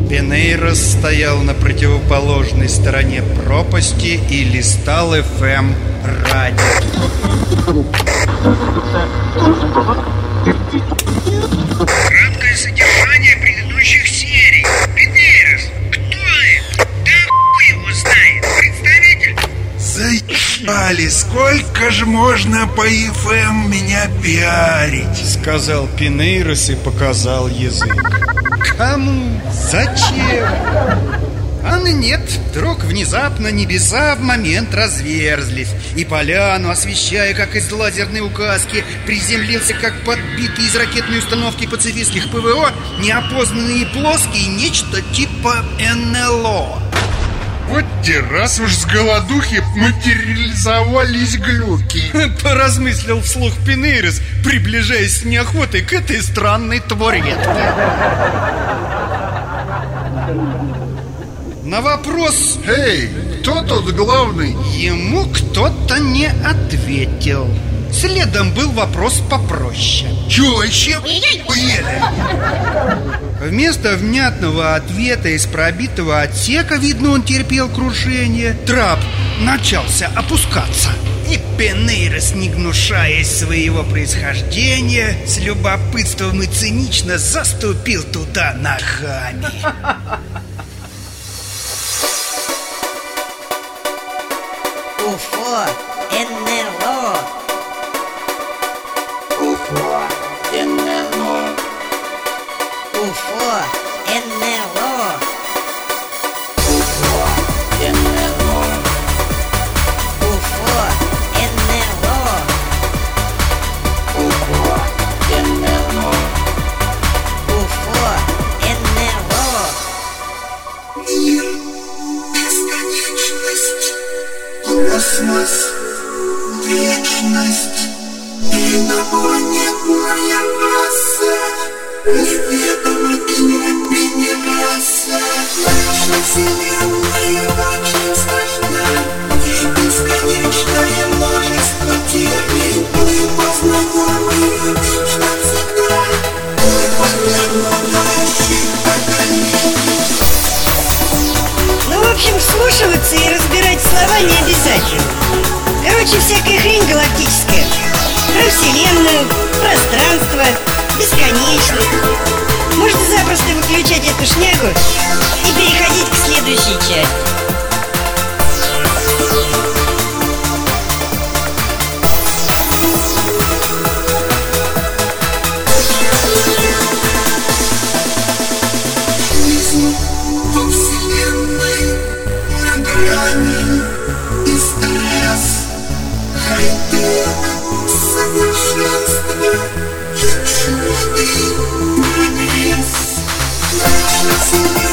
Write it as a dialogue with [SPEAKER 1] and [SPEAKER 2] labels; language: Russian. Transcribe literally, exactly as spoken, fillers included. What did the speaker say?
[SPEAKER 1] Пинейрос стоял на противоположной стороне пропасти и листал эф эм радио.
[SPEAKER 2] Краткое содержание предыдущих серий. Пинейрос, кто это? Да хуй его знает. Представитель?
[SPEAKER 3] Заебали, сколько же можно по эф эм меня пиарить?
[SPEAKER 1] Сказал Пинейрос и показал язык. Кому? Зачем? А нет, вдруг внезапно небеса в момент разверзлись, и поляну, освещая, как из лазерной указки, приземлился, как подбитый из ракетной установки пацифистских ПВО, неопознанный и плоский нечто типа эн эл о.
[SPEAKER 3] Вот те, раз уж с голодухи материализовались глюки.
[SPEAKER 1] Поразмыслил вслух Пинейрос, приближаясь с неохотой к этой странной табуретке. На вопрос
[SPEAKER 3] «Эй, кто тут главный?»
[SPEAKER 1] ему кто-то не ответил. Следом был вопрос попроще.
[SPEAKER 3] Чё вообще поели?
[SPEAKER 1] Вместо внятного ответа из пробитого отсека, видно, он терпел крушение, трап начался опускаться. И Пинейрос, не гнушаясь своего происхождения, с любопытством и цинично заступил туда ногами.
[SPEAKER 4] УФО, эн эл о.
[SPEAKER 5] УФО, эн эл о.
[SPEAKER 4] УФО, эн эл о.
[SPEAKER 5] УФО, эн эл о.
[SPEAKER 4] УФО, эн эл о.
[SPEAKER 5] УФО, эн эл о.
[SPEAKER 4] УФО, эн эл о.
[SPEAKER 6] Мир, бесконечность, космос, вечность, инопланетная раса, неведома глубине раса. Наша вселенная очень сложна, и бесконечное множество теорий. Мы познакомы вечно всегда, мы познакомляющих поколений.
[SPEAKER 7] Ну, в общем, вслушиваться и разбирать слова не обязательно. Короче, всякая хрень галактическая. Про вселенную, пространство, бесконечность. Можно запросто выключать эту шнягу и переходить к следующей части.
[SPEAKER 6] Жизнь во вселенной на грани и стресс, хай-тек, совершенство, чудный прогресс. Наша вселенная